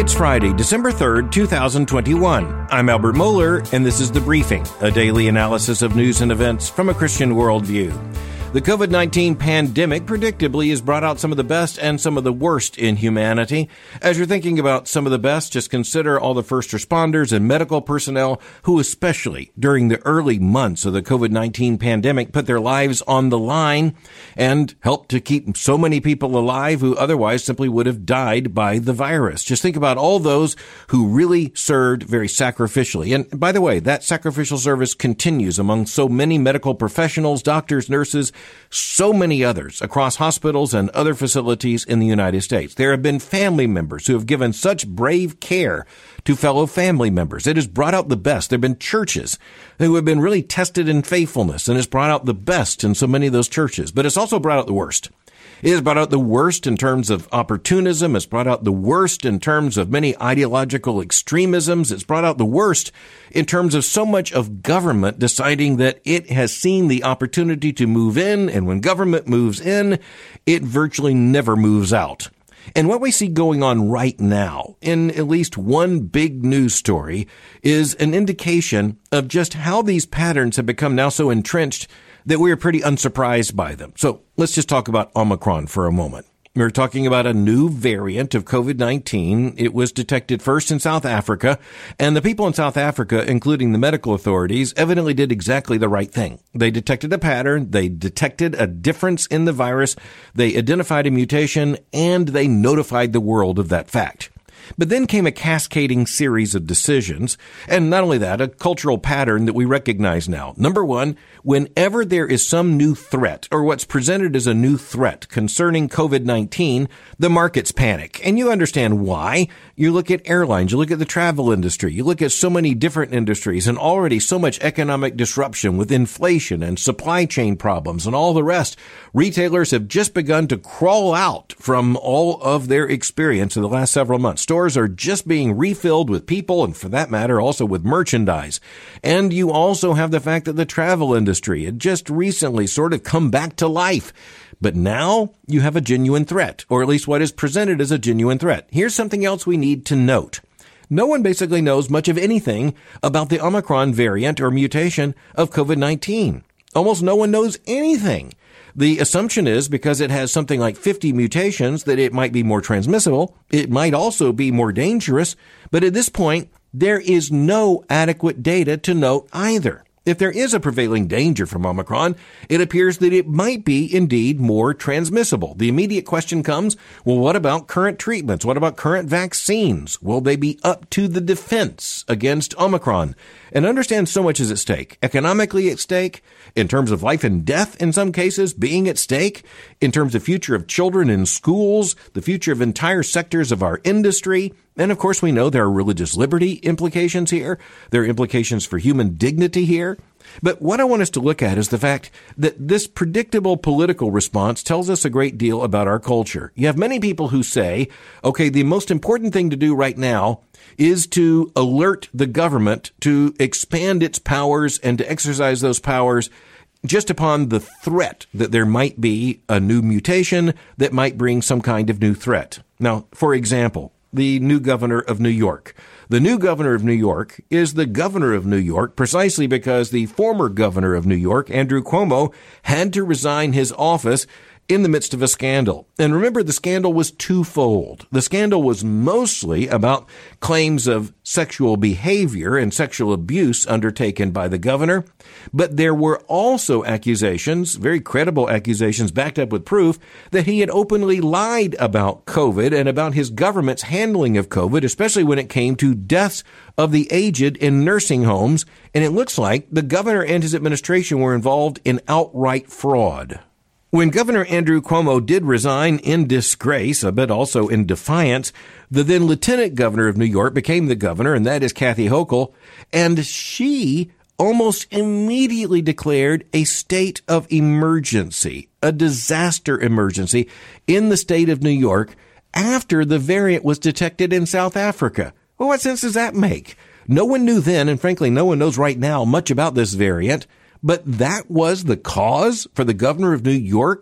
It's Friday, December 3rd, 2021. I'm Albert Mohler, and this is The Briefing, a daily analysis of news and events from a Christian worldview. The COVID-19 pandemic predictably has brought out some of the best and some of the worst in humanity. As you're thinking about some of the best, just consider all the first responders and medical personnel who, especially during the early months of the COVID-19 pandemic, put their lives on the line and helped to keep so many people alive who otherwise simply would have died by the virus. Just think about all those who really served very sacrificially. And by the way, that sacrificial service continues among so many medical professionals, doctors, nurses, so many others across hospitals and other facilities in the United States. There have been family members who have given such brave care to fellow family members. It has brought out the best. There have been churches who have been really tested in faithfulness and has brought out the best in so many of those churches. But it's also brought out the worst. It has brought out the worst in terms of opportunism. It's brought out the worst in terms of many ideological extremisms. It's brought out the worst in terms of so much of government deciding that it has seen the opportunity to move in, and when government moves in, it virtually never moves out. And what we see going on right now in at least one big news story is an indication of just how these patterns have become now so entrenched that we are pretty unsurprised by them. So let's just talk about Omicron for a moment. We're talking about a new variant of COVID-19. It was detected first in South Africa, and the people in South Africa, including the medical authorities, evidently did exactly the right thing. They detected a pattern, they detected a difference in the virus, they identified a mutation, and they notified the world of that fact. But then came a cascading series of decisions, and not only that, a cultural pattern that we recognize now. Number one, whenever there is some new threat, or what's presented as a new threat concerning COVID-19, the markets panic. And you understand why. You look at airlines, you look at the travel industry, you look at so many different industries, and already so much economic disruption with inflation and supply chain problems and all the rest. Retailers have just begun to crawl out from all of their experience in the last several months. Stores are just being refilled with people, and for that matter, also with merchandise. And you also have the fact that the travel industry had just recently sort of come back to life. But now you have a genuine threat, or at least what is presented as a genuine threat. Here's something else we need to note. No one basically knows much of anything about the Omicron variant or mutation of COVID-19. Almost no one knows anything. The assumption is because it has something like 50 mutations that it might be more transmissible. It might also be more dangerous. But at this point, there is no adequate data to note either. If there is a prevailing danger from Omicron, it appears that it might be indeed more transmissible. The immediate question comes, well, what about current treatments? What about current vaccines? Will they be up to the defense against Omicron? And understand so much is at stake. Economically at stake, in terms of life and death in some cases being at stake, in terms of future of children in schools, the future of entire sectors of our industry. And of course, we know there are religious liberty implications here. There are implications for human dignity here. But what I want us to look at is the fact that this predictable political response tells us a great deal about our culture. You have many people who say, okay, the most important thing to do right now is to alert the government to expand its powers and to exercise those powers just upon the threat that there might be a new mutation that might bring some kind of new threat. Now, for example, the new governor of New York. The new governor of New York is the governor of New York precisely because the former governor of New York, Andrew Cuomo, had to resign his office in the midst of a scandal. And remember, the scandal was twofold. The scandal was mostly about claims of sexual behavior and sexual abuse undertaken by the governor. But there were also accusations, very credible accusations backed up with proof, that he had openly lied about COVID and about his government's handling of COVID, especially when it came to deaths of the aged in nursing homes. And it looks like the governor and his administration were involved in outright fraud. When Governor Andrew Cuomo did resign in disgrace, but also in defiance, the then Lieutenant Governor of New York became the governor, and that is Kathy Hochul, and she almost immediately declared a state of emergency, a disaster emergency in the state of New York after the variant was detected in South Africa. Well, what sense does that make? No one knew then, and frankly, no one knows right now much about this variant. But that was the cause for the governor of New York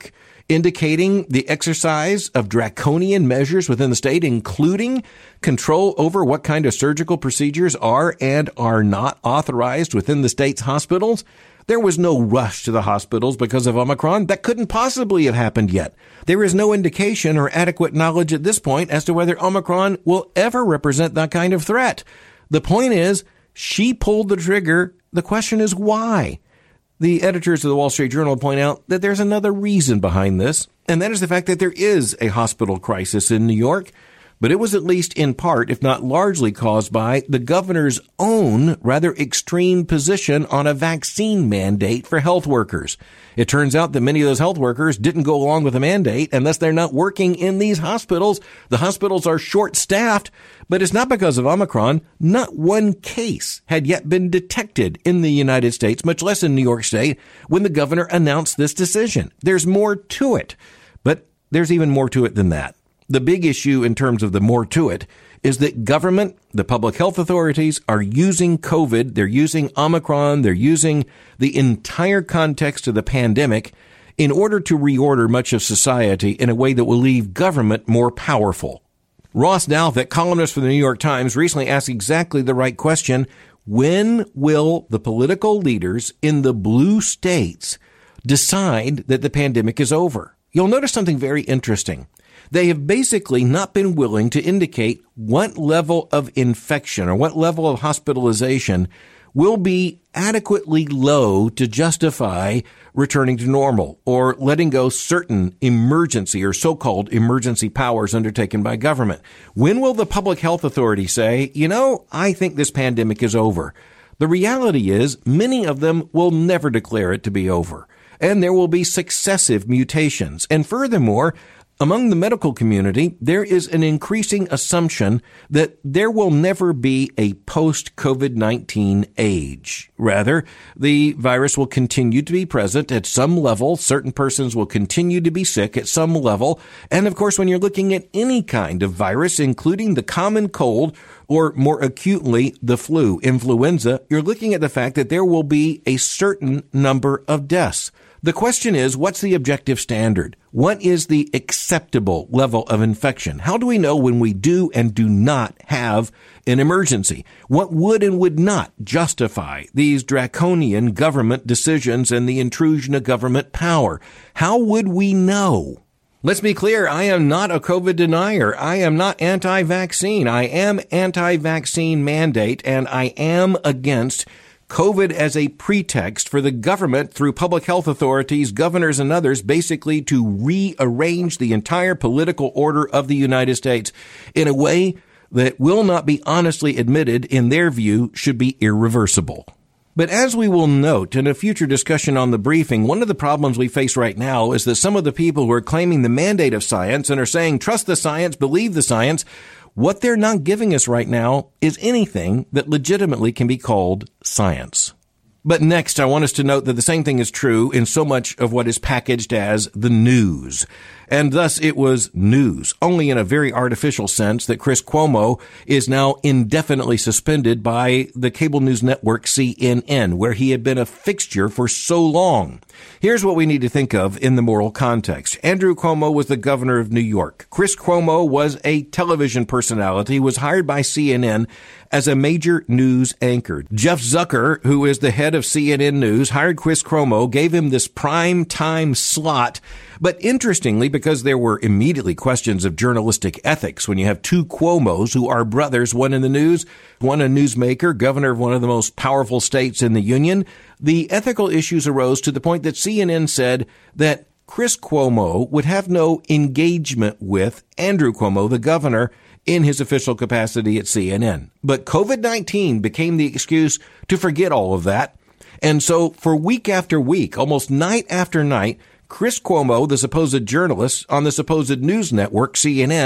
indicating the exercise of draconian measures within the state, including control over what kind of surgical procedures are and are not authorized within the state's hospitals. There was no rush to the hospitals because of Omicron. That couldn't possibly have happened yet. There is no indication or adequate knowledge at this point as to whether Omicron will ever represent that kind of threat. The point is, she pulled the trigger. The question is why? The editors of the Wall Street Journal point out that there's another reason behind this, and that is the fact that there is a hospital crisis in New York, but it was at least in part, if not largely, caused by the governor's own rather extreme position on a vaccine mandate for health workers. It turns out that many of those health workers didn't go along with the mandate, and thus they're not working in these hospitals. The hospitals are short-staffed, but it's not because of Omicron. Not one case had yet been detected in the United States, much less in New York State, when the governor announced this decision. There's more to it, but there's even more to it than that. The big issue in terms of the more to it is that government, the public health authorities, are using COVID, they're using Omicron, they're using the entire context of the pandemic in order to reorder much of society in a way that will leave government more powerful. Ross Douthat, columnist for the New York Times, recently asked exactly the right question. When will the political leaders in the blue states decide that the pandemic is over? You'll notice something very interesting. They have basically not been willing to indicate what level of infection or what level of hospitalization will be adequately low to justify returning to normal or letting go certain emergency or so-called emergency powers undertaken by government. When will the public health authority say, I think this pandemic is over? The reality is many of them will never declare it to be over, and there will be successive mutations. And furthermore, among the medical community, there is an increasing assumption that there will never be a post-COVID-19 age. Rather, the virus will continue to be present at some level. Certain persons will continue to be sick at some level. And of course, when you're looking at any kind of virus, including the common cold or more acutely the flu, influenza, you're looking at the fact that there will be a certain number of deaths. The question is, what's the objective standard? What is the acceptable level of infection? How do we know when we do and do not have an emergency? What would and would not justify these draconian government decisions and the intrusion of government power? How would we know? Let's be clear, I am not a COVID denier. I am not anti-vaccine. I am anti-vaccine mandate, and I am against COVID as a pretext for the government, through public health authorities, governors, and others, basically to rearrange the entire political order of the United States in a way that will not be honestly admitted, in their view, should be irreversible. But as we will note in a future discussion on the briefing, one of the problems we face right now is that some of the people who are claiming the mandate of science and are saying, trust the science, believe the science, what they're not giving us right now is anything that legitimately can be called science. But next, I want us to note that the same thing is true in so much of what is packaged as the news. And thus it was news, only in a very artificial sense, that Chris Cuomo is now indefinitely suspended by the cable news network CNN, where he had been a fixture for so long. Here's what we need to think of in the moral context. Andrew Cuomo was the governor of New York. Chris Cuomo was a television personality, was hired by CNN as a major news anchor. Jeff Zucker, who is the head of CNN News, hired Chris Cuomo, gave him this prime time slot. But interestingly, because there were immediately questions of journalistic ethics when you have two Cuomos who are brothers, one in the news, one a newsmaker, governor of one of the most powerful states in the union, the ethical issues arose to the point that CNN said that Chris Cuomo would have no engagement with Andrew Cuomo, the governor, in his official capacity at CNN. But COVID-19 became the excuse to forget all of that. And so for week after week, almost night after night, Chris Cuomo, the supposed journalist on the supposed news network, CNN,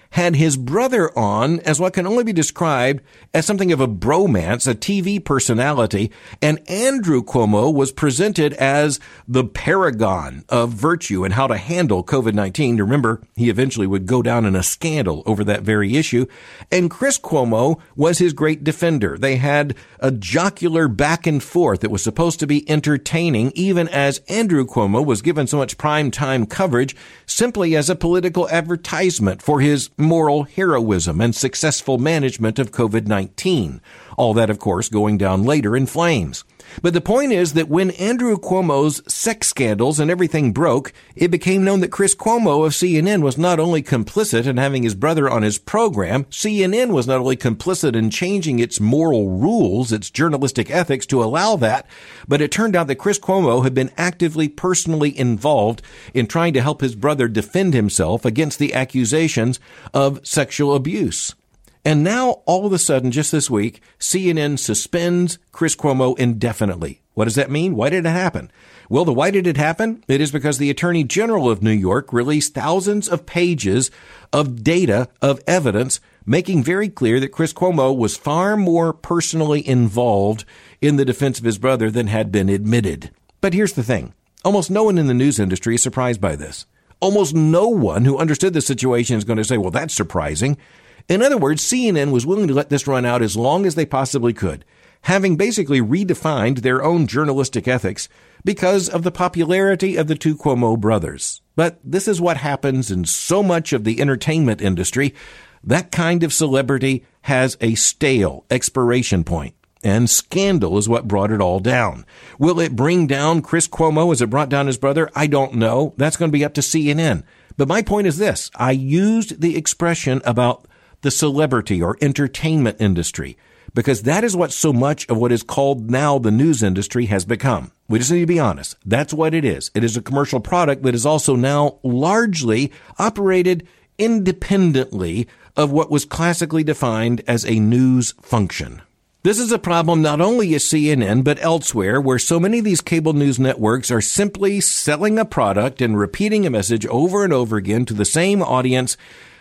had his brother on as what can only be described as something of a bromance, a TV personality, and Andrew Cuomo was presented as the paragon of virtue and how to handle COVID-19. Remember, he eventually would go down in a scandal over that very issue. And Chris Cuomo was his great defender. They had a jocular back and forth that was supposed to be entertaining, even as Andrew Cuomo was given so much prime time coverage simply as a political advertisement for his moral heroism and successful management of COVID-19. All that, of course, going down later in flames. But the point is that when Andrew Cuomo's sex scandals and everything broke, it became known that Chris Cuomo of CNN was not only complicit in having his brother on his program, CNN was not only complicit in changing its moral rules, its journalistic ethics to allow that, but it turned out that Chris Cuomo had been actively personally involved in trying to help his brother defend himself against the accusations of sexual abuse. And now, all of a sudden, just this week, CNN suspends Chris Cuomo indefinitely. What does that mean? Why did it happen? Well, why did it happen? It is because the Attorney General of New York released thousands of pages of data, of evidence, making very clear that Chris Cuomo was far more personally involved in the defense of his brother than had been admitted. But here's the thing. Almost no one in the news industry is surprised by this. Almost no one who understood the situation is going to say, well, that's surprising. In other words, CNN was willing to let this run out as long as they possibly could, having basically redefined their own journalistic ethics because of the popularity of the two Cuomo brothers. But this is what happens in so much of the entertainment industry. That kind of celebrity has a stale expiration point, and scandal is what brought it all down. Will it bring down Chris Cuomo as it brought down his brother? I don't know. That's going to be up to CNN. But my point is this. I used the expression about the celebrity or entertainment industry, because that is what so much of what is called now the news industry has become. We just need to be honest. That's what it is. It is a commercial product that is also now largely operated independently of what was classically defined as a news function. This is a problem not only at CNN, but elsewhere, where so many of these cable news networks are simply selling a product and repeating a message over and over again to the same audience.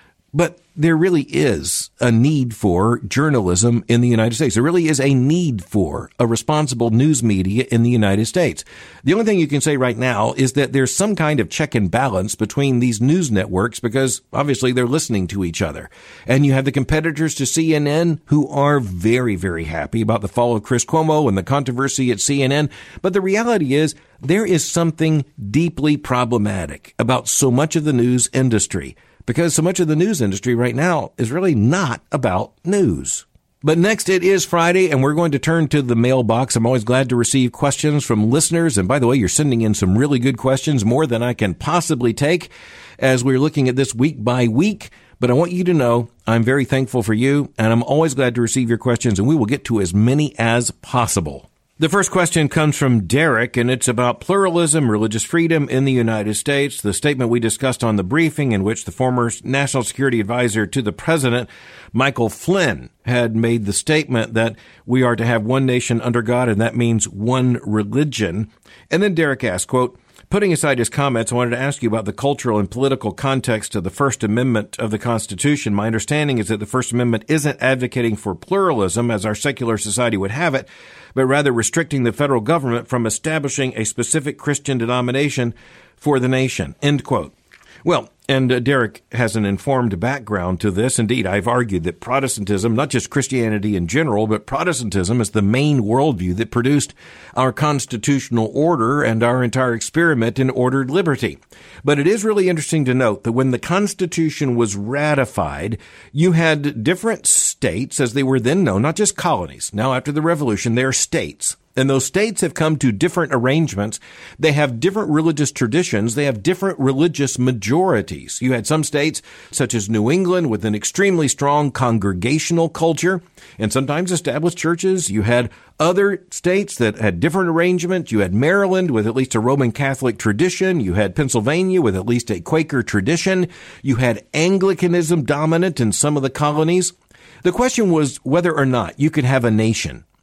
But there really is a need for journalism in the United States. There really is a need for a responsible news media in the United States. The only thing you can say right now is that there's some kind of check and balance between these news networks because obviously they're listening to each other. And you have the competitors to CNN who are very, very happy about the fall of Chris Cuomo and the controversy at CNN. But the reality is there is something deeply problematic about so much of the news industry, because so much of the news industry right now is really not about news. But next, it is Friday, and we're going to turn to the mailbox. I'm always glad to receive questions from listeners. And by the way, you're sending in some really good questions, more than I can possibly take as we're looking at this week by week. But I want you to know I'm very thankful for you, and I'm always glad to receive your questions, and we will get to as many as possible. The first question comes from Derek, and it's about pluralism, religious freedom in the United States. The statement we discussed on the briefing in which the former National Security Advisor to the President, Michael Flynn, had made the statement that we are to have one nation under God, and that means one religion. And then Derek asked, quote, putting aside his comments, I wanted to ask you about the cultural and political context of the First Amendment of the Constitution. My understanding is that the First Amendment isn't advocating for pluralism as our secular society would have it, but rather restricting the federal government from establishing a specific Christian denomination for the nation, end quote. Well, and Derek has an informed background to this. Indeed, I've argued that Protestantism, not just Christianity in general, but Protestantism is the main worldview that produced our constitutional order and our entire experiment in ordered liberty. But it is really interesting to note that when the Constitution was ratified, you had different states, as they were then known, not just colonies. Now, after the Revolution, they are states. And those states have come to different arrangements. They have different religious traditions. They have different religious majorities. You had some states, such as New England, with an extremely strong congregational culture and sometimes established churches. You had other states that had different arrangements. You had Maryland with at least a Roman Catholic tradition. You had Pennsylvania with at least a Quaker tradition. You had Anglicanism dominant in some of the colonies. The question was whether or not you could have a nation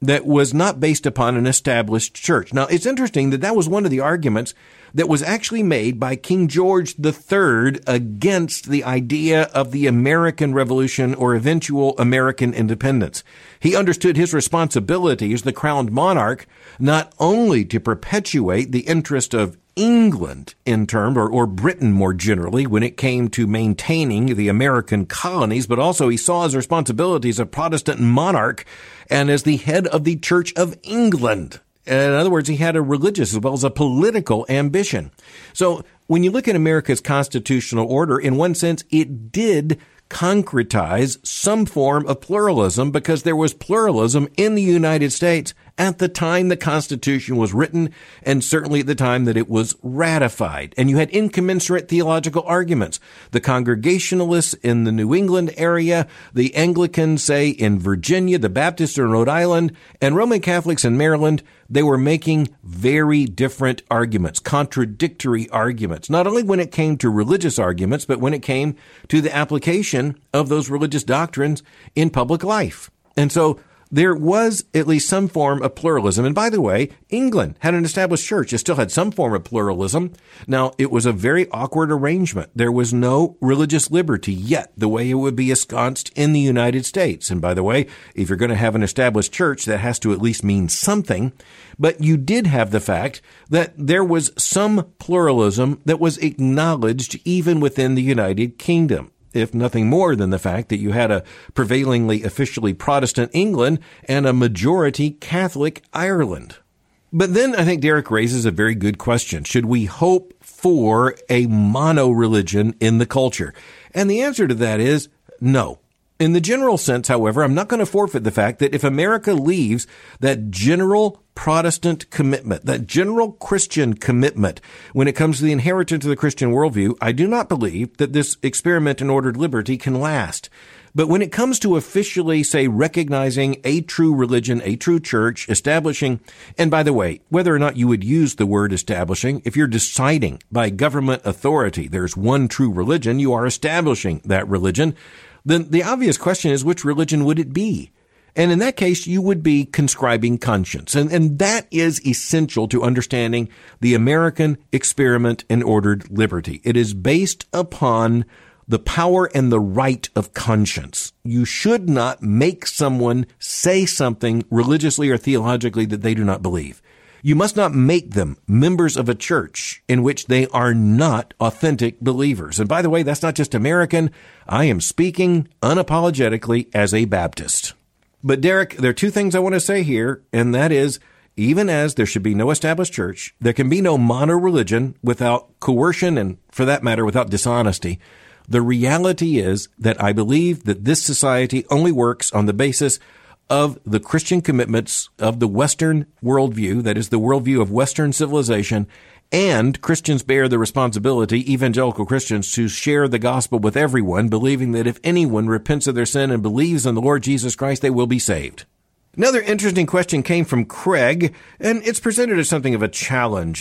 that was not based upon an established church. Now, it's interesting that that was one of the arguments that was actually made by King George III against the idea of the American Revolution or eventual American independence. He understood his responsibility as the crowned monarch not only to perpetuate the interest of England in term, or Britain more generally, when it came to maintaining the American colonies, but also he saw his responsibility as a Protestant monarch and as the head of the Church of England. In other words, he had a religious as well as a political ambition. So when you look at America's constitutional order, in one sense, it did concretize some form of pluralism because there was pluralism in the United States at the time the Constitution was written and certainly at the time that it was ratified. And you had incommensurate theological arguments. The Congregationalists in the New England area, the Anglicans, say, in Virginia, the Baptists in Rhode Island, and Roman Catholics in Maryland, they were making very different arguments, contradictory arguments, not only when it came to religious arguments, but when it came to the application of those religious doctrines in public life. And so there was at least some form of pluralism. And by the way, England had an established church. It still had some form of pluralism. Now, it was a very awkward arrangement. There was no religious liberty yet, the way it would be ensconced in the United States. And by the way, if you're going to have an established church, that has to at least mean something. But you did have the fact that there was some pluralism that was acknowledged even within the United Kingdom, if nothing more than the fact that you had a prevailingly officially Protestant England and a majority Catholic Ireland. But then I think Derek raises a very good question. Should we hope for a mono-religion in the culture? And the answer to that is no. In the general sense, however, I'm not going to forfeit the fact that if America leaves that general Protestant commitment, that general Christian commitment, when it comes to the inheritance of the Christian worldview, I do not believe that this experiment in ordered liberty can last. But when it comes to officially, say, recognizing a true religion, a true church, establishing, and by the way, whether or not you would use the word establishing, if you're deciding by government authority there's one true religion, you are establishing that religion, then the obvious question is, which religion would it be? And in that case, you would be conscribing conscience. And that is essential to understanding the American experiment in ordered liberty. It is based upon the power and the right of conscience. You should not make someone say something religiously or theologically that they do not believe. You must not make them members of a church in which they are not authentic believers. And by the way, that's not just American. I am speaking unapologetically as a Baptist. But Derek, there are two things I want to say here, and that is, even as there should be no established church, there can be no mono-religion without coercion and, for that matter, without dishonesty. The reality is that I believe that this society only works on the basis of the Christian commitments of the Western worldview, that is the worldview of Western civilization, and Christians bear the responsibility, evangelical Christians, to share the gospel with everyone, believing that if anyone repents of their sin and believes in the Lord Jesus Christ, they will be saved. Another interesting question came from Craig, and it's presented as something of a challenge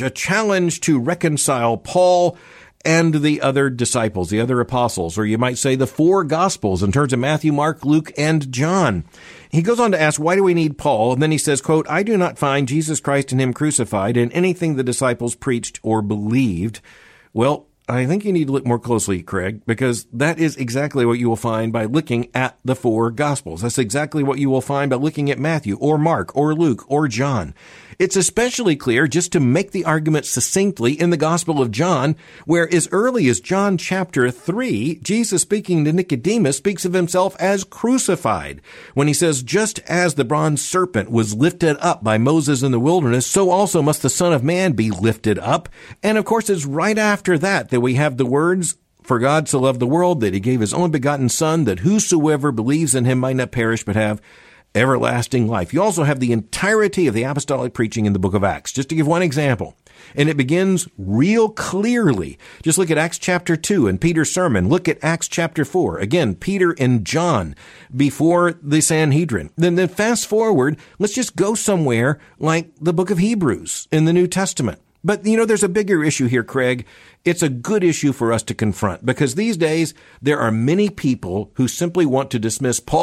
to reconcile Paul and the other disciples, the other apostles, or you might say the four gospels in terms of Matthew, Mark, Luke, and John. He goes on to ask, why do we need Paul? And then he says, quote, I do not find Jesus Christ and him crucified in anything the disciples preached or believed. Well, I think you need to look more closely, Craig, because that is exactly what you will find by looking at the four Gospels. That's exactly what you will find by looking at Matthew or Mark or Luke or John. It's especially clear, just to make the argument succinctly, in the Gospel of John, where as early as John chapter 3, Jesus, speaking to Nicodemus, speaks of himself as crucified. When he says, just as the bronze serpent was lifted up by Moses in the wilderness, so also must the Son of Man be lifted up. And of course, it's right after that we have the words, for God so loved the world that he gave his only begotten Son, that whosoever believes in him might not perish but have everlasting life. You also have the entirety of the apostolic preaching in the book of Acts, just to give one example. And it begins real clearly. Just look at Acts chapter 2 and Peter's sermon. Look at Acts chapter 4. Again, Peter and John before the Sanhedrin. Then fast forward, let's just go somewhere like the book of Hebrews in the New Testament. But, there's a bigger issue here, Craig. It's a good issue for us to confront because these days there are many people who simply want to dismiss Paul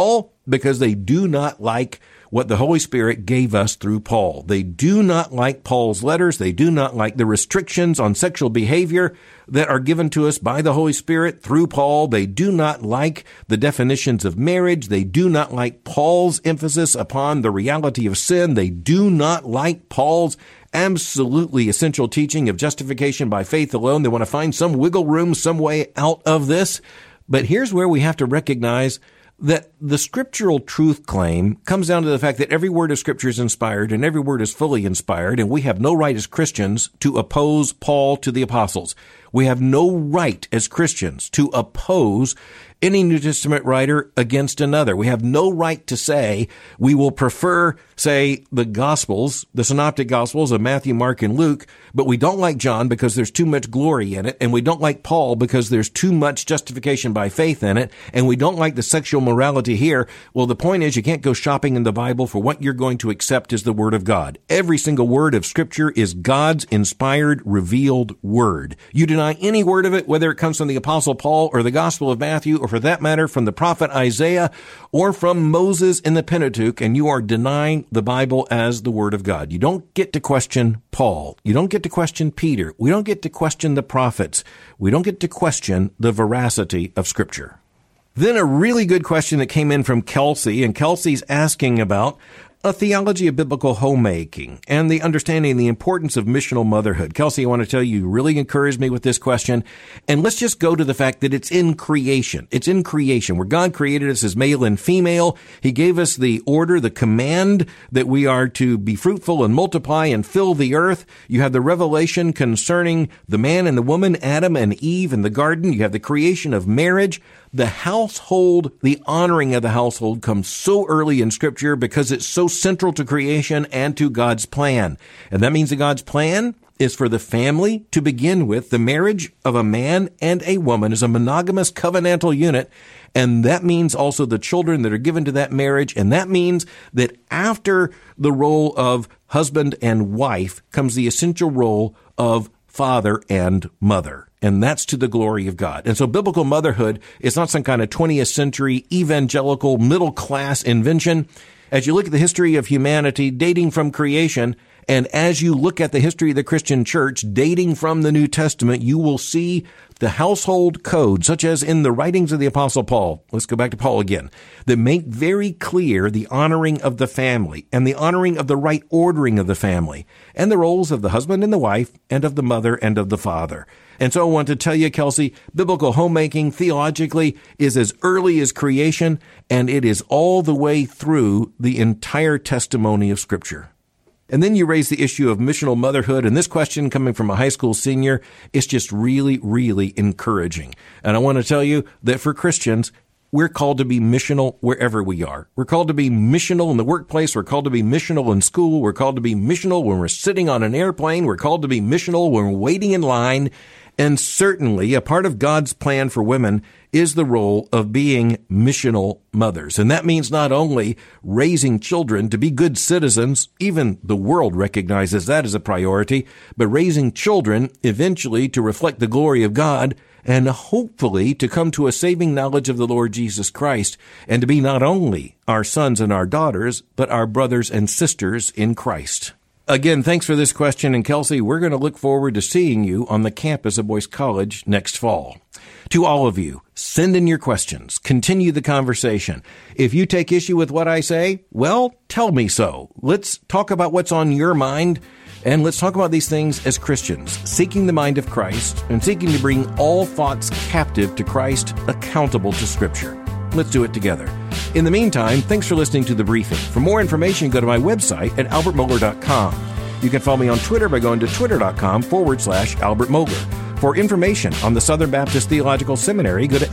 because they do not like what the Holy Spirit gave us through Paul. They do not like Paul's letters. They do not like the restrictions on sexual behavior that are given to us by the Holy Spirit through Paul. They do not like the definitions of marriage. They do not like Paul's emphasis upon the reality of sin. They do not like Paul's absolutely essential teaching of justification by faith alone. They want to find some wiggle room, some way out of this. But here's where we have to recognize that the scriptural truth claim comes down to the fact that every word of Scripture is inspired and every word is fully inspired, and we have no right as Christians to oppose Paul to the apostles. We have no right as Christians to oppose any New Testament writer against another. We have no right to say we will prefer, say, the Gospels, the Synoptic Gospels of Matthew, Mark, and Luke, but we don't like John because there's too much glory in it, and we don't like Paul because there's too much justification by faith in it, and we don't like the sexual morality here. Well, the point is you can't go shopping in the Bible for what you're going to accept as the Word of God. Every single word of Scripture is God's inspired, revealed Word. You deny any word of it, whether it comes from the Apostle Paul or the Gospel of Matthew, or for that matter, from the prophet Isaiah or from Moses in the Pentateuch, and you are denying the Bible as the Word of God. You don't get to question Paul. You don't get to question Peter. We don't get to question the prophets. We don't get to question the veracity of Scripture. Then a really good question that came in from Kelsey, and Kelsey's asking about a theology of biblical homemaking and the understanding the importance of missional motherhood. Kelsey, I want to tell you really encouraged me with this question. And let's just go to the fact that it's in creation. It's in creation where God created us as male and female. He gave us the order, the command that we are to be fruitful and multiply and fill the earth. You have the revelation concerning the man and the woman, Adam and Eve in the garden. You have the creation of marriage. The household, the honoring of the household comes so early in Scripture because it's so central to creation and to God's plan. And that means that God's plan is for the family to begin with. The marriage of a man and a woman is a monogamous covenantal unit. And that means also the children that are given to that marriage. And that means that after the role of husband and wife comes the essential role of father and mother. And that's to the glory of God. And so biblical motherhood is not some kind of 20th century evangelical middle class invention. As you look at the history of humanity dating from creation, and as you look at the history of the Christian church dating from the New Testament, you will see the household code, such as in the writings of the Apostle Paul. Let's go back to Paul again, that make very clear the honoring of the family and the honoring of the right ordering of the family and the roles of the husband and the wife and of the mother and of the father. And so I want to tell you, Kelsey, biblical homemaking theologically is as early as creation, and it is all the way through the entire testimony of Scripture. And then you raise the issue of missional motherhood, and this question coming from a high school senior is just really, really encouraging. And I want to tell you that for Christians, we're called to be missional wherever we are. We're called to be missional in the workplace. We're called to be missional in school. We're called to be missional when we're sitting on an airplane. We're called to be missional when we're waiting in line. And certainly a part of God's plan for women is the role of being missional mothers. And that means not only raising children to be good citizens, even the world recognizes that as a priority, but raising children eventually to reflect the glory of God and hopefully to come to a saving knowledge of the Lord Jesus Christ and to be not only our sons and our daughters, but our brothers and sisters in Christ. Again, thanks for this question. And Kelsey, we're going to look forward to seeing you on the campus of Boyce College next fall. To all of you, send in your questions. Continue the conversation. If you take issue with what I say, well, tell me so. Let's talk about what's on your mind, and let's talk about these things as Christians, seeking the mind of Christ and seeking to bring all thoughts captive to Christ, accountable to Scripture. Let's do it together. In the meantime, thanks for listening to The Briefing. For more information, go to my website at albertmohler.com. You can follow me on Twitter by going to twitter.com/Albert Mohler. For information on the Southern Baptist Theological Seminary, go to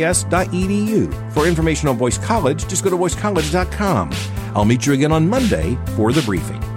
sbts.edu. For information on Boyce College, just go to boycecollege.com. I'll meet you again on Monday for The Briefing.